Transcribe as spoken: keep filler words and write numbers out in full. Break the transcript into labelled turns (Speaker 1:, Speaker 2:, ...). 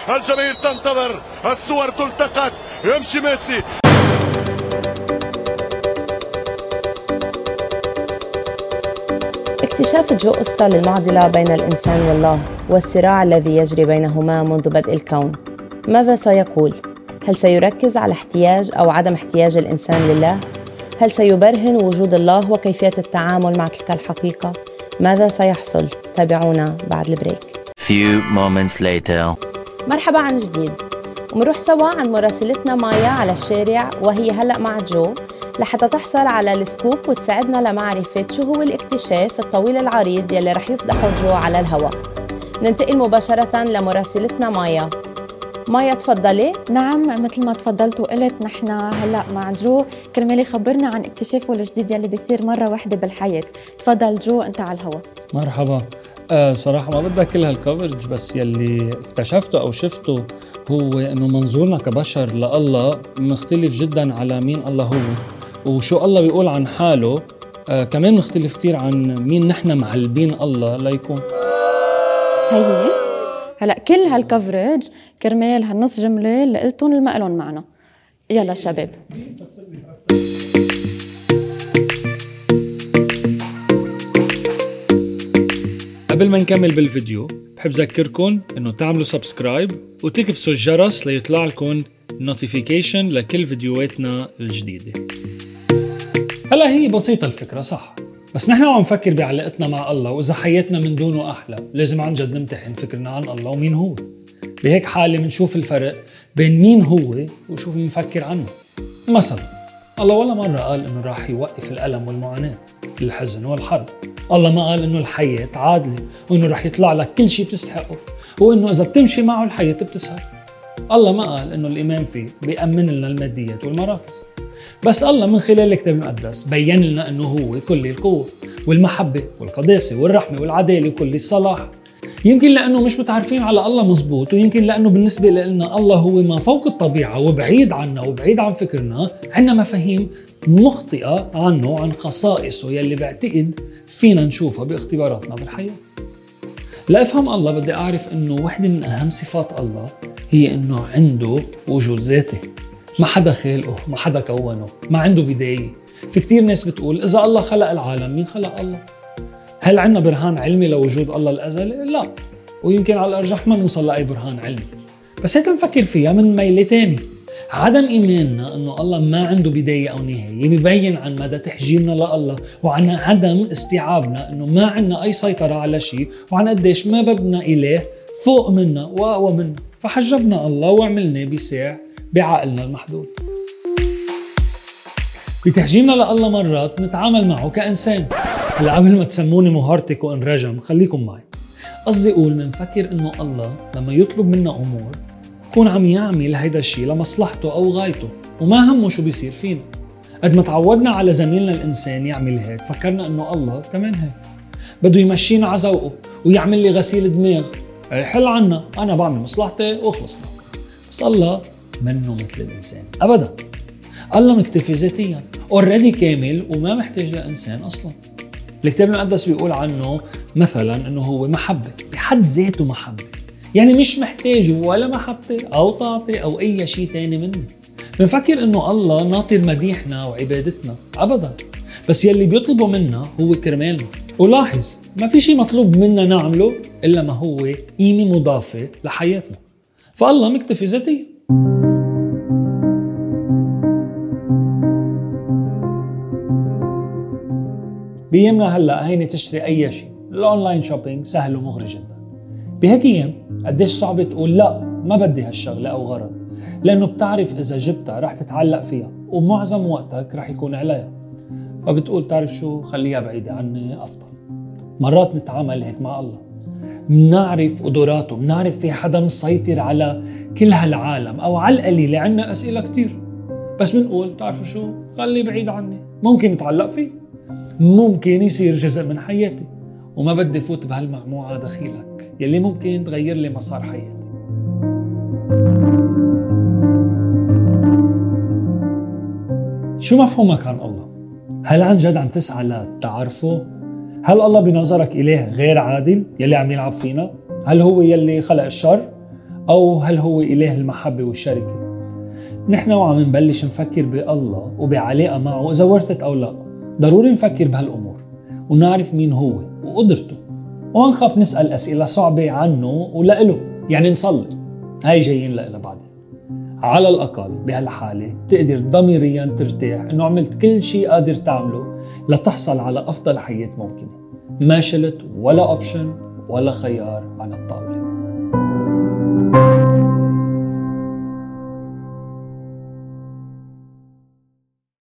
Speaker 1: الجماهير تنتظر، الصور تلتقط، يمشي ميسي.
Speaker 2: اكتشاف جو أسطى للمعضلة بين الإنسان والله والصراع الذي يجري بينهما منذ بدء الكون. ماذا سيقول؟ هل سيركز على احتياج أو عدم احتياج الإنسان لله؟ هل سيبرهن وجود الله وكيفية التعامل مع تلك الحقيقة؟ ماذا سيحصل؟ تابعونا بعد البريك.
Speaker 3: Few moments later.
Speaker 2: مرحبا عن جديد، ومنروح سوا عند مراسلتنا مايا على الشارع وهي هلأ مع جو لحتى تحصل على السكوب وتساعدنا لمعرفة شو هو الاكتشاف الطويل العريض يلي رح يفضحه جو على الهواء. ننتقل مباشرة لمراسلتنا مايا. مايا تفضلي.
Speaker 4: نعم، مثل ما تفضلت وقلت نحن هلأ مع جو كرمال يخبرنا عن اكتشافه الجديد يلي بيصير مرة واحدة بالحياة. تفضل جو، انت على الهواء.
Speaker 5: مرحبا. أه صراحة ما بدها كل هالكفرج، بس يلي اكتشفته أو شفته هو إنه منظورنا كبشر لله مختلف جدا على مين الله هو وشو الله بيقول عن حاله. أه كمان مختلف كتير عن مين نحن معلبين الله ليكون.
Speaker 4: هي هلأ كل هالكفرج كرمال هالنص جملة اللي قلتون المقلون معنا. يلا شباب.
Speaker 5: قبل ما نكمل بالفيديو بحب ذكركن انه تعملوا سبسكرايب وتكبسوا الجرس ليطلع لكم نوتيفيكيشن لكل فيديوهاتنا الجديدة. هلا هي بسيطة الفكرة صح، بس نحن عم نفكر بعلاقتنا مع الله، وإذا حياتنا من دونه أحلى لازم عن جد نمتحن فكرنا عن الله ومين هو. بهيك حالة منشوف الفرق بين مين هو وشو بنفكر عنه. مثلا الله ولا مرة قال إنه راح يوقف الألم والمعاناة، الحزن والحرب. الله ما قال إنه الحياة عادلة وإنه راح يطلع لك كل شيء بتستحقه وإنه إذا بتمشي معه الحياة بتسهر. الله ما قال إنه الإيمان فيه بيأمن لنا الماديات والمراكز. بس الله من خلال الكتاب المقدس بيّن لنا إنه هو كل القوة والمحبة والقداسة والرحمة والعدالة وكل الصلاح. يمكن لأنه مش متعرفين على الله مزبوط، ويمكن لأنه بالنسبة لنا الله هو ما فوق الطبيعة وبعيد عنا وبعيد عن فكرنا، عنا مفاهيم مخطئة عنه وعن خصائصه يلي بعتقد فينا نشوفها باختباراتنا بالحياة. لأفهم الله بدي أعرف إنه واحدة من أهم صفات الله هي إنه عنده وجود ذاتي. ما حدا خلقه، ما حدا كونه، ما عنده بداية. في كتير ناس بتقول إذا الله خلق العالم مين خلق الله؟ هل عنا برهان علمي لوجود الله الأزلي؟ لا، ويمكن على الأرجح ما نوصل لأي برهان علمي. بس هيك نفكر فيها من ميلة تاني. عدم إيماننا أنه الله ما عنده بداية أو نهاية بيبين عن مدى تحجيمنا لله، وعن عدم استيعابنا أنه ما عنا أي سيطرة على شيء، وعن قديش ما بدنا إله فوق منا وأقوى منا، فحجبنا الله وعملنا بيساع بعقلنا المحدود. بتحجيمنا لله مرات نتعامل معه كإنسان. هلا قبل ما تسموني مهارتك وانرجم خليكم معي. قصدي أقول منفكر إنه الله لما يطلب منا أمور يكون عم يعمل هيدا الشيء لمصلحته أو غايته، وما همه شو بيصير فينا. قد ما تعودنا على زميلنا الإنسان يعمل هيك فكرنا إنه الله كمان هيك بده يمشينا على ذوقه ويعمل لي غسيل دماغ، يحل عنا، أنا بعمل مصلحتي وخلصنا. بس الله منه مثل الإنسان أبدا. الله مكتفي ذاتيا، اوريدي كامل وما محتاج لإنسان أصلا. الكتاب المقدس بيقول عنه مثلا انه هو محبة، بحد ذاته محبة، يعني مش محتاج ولا محبتي او طاعتي او اي شيء تاني مني. بنفكر انه الله ناطر مديحنا وعبادتنا ابدا، بس يلي بيطلبه منا هو كرمالنا. ولاحظ ما في شيء مطلوب منا نعمله الا ما هو قيمة مضافة لحياتنا، فالله مكتفي ذاتيا. بيمنا هلا هيني تشتري اي شيء، الاونلاين شوبينج سهل ومغري جدا. بهيك ايام قديش صعب تقول لا ما بدي هالشغله او غرض، لانه بتعرف اذا جبتها رح تتعلق فيها ومعظم وقتك رح يكون عليها، فبتقول تعرف شو خليها بعيده عني افضل. مرات نتعامل هيك مع الله، منعرف قدراته، منعرف في حدا مسيطر على كل هالعالم، او على القليله عنا اسئله كتير، بس بنقول تعرفوا شو خليه بعيد عني، ممكن نتعلق فيه، ممكن يصير جزء من حياتي، وما بدي فوت بهالمعموعة دخيلك يلي ممكن تغير لي مسار حياتي. شو مفهومك عن الله؟ هل عن جد عم تسعى لتعرفه؟ هل الله بنظرك إله غير عادل يلي عم يلعب فينا؟ هل هو يلي خلق الشر؟ أو هل هو إله المحبة والشركة؟ نحن وعم نبلش نفكر بالله وبعلاقة معه إذا ورثت أو لا، ضروري نفكر بهالأمور ونعرف مين هو وقدرته، وما نخاف نسأل أسئلة صعبة عنه ولإله، يعني نصلي. هاي جايين لإله بعدين. على الأقل بهالحالة تقدر ضميريا ترتاح إنه عملت كل شيء قادر تعمله لتحصل على أفضل حياة ممكنة، ما شلت ولا أوبشن ولا خيار عن الطاولة.